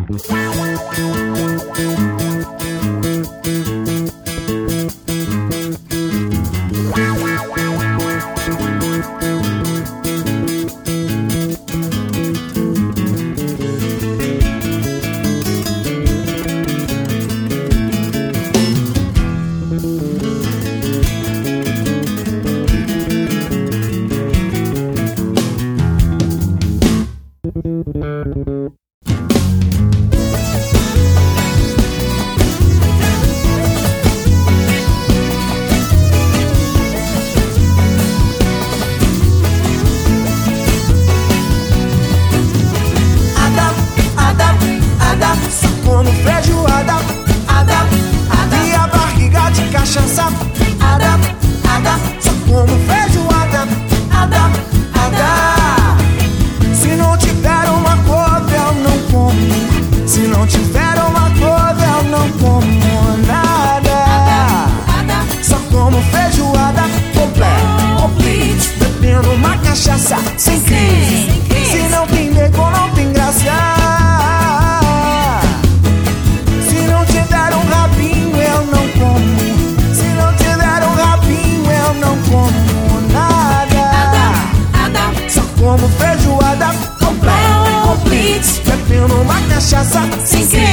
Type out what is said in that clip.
Como feijoada, e a barriga de cachaça. Só como feijoada, se não tiver uma couve eu não como. Se não tiver uma couve eu não como nada. Só como feijoada complete, bebendo uma cachaça sem crise. Se não tem bacon não tem graça. Como feijoada complete, bebendo uma cachaça sem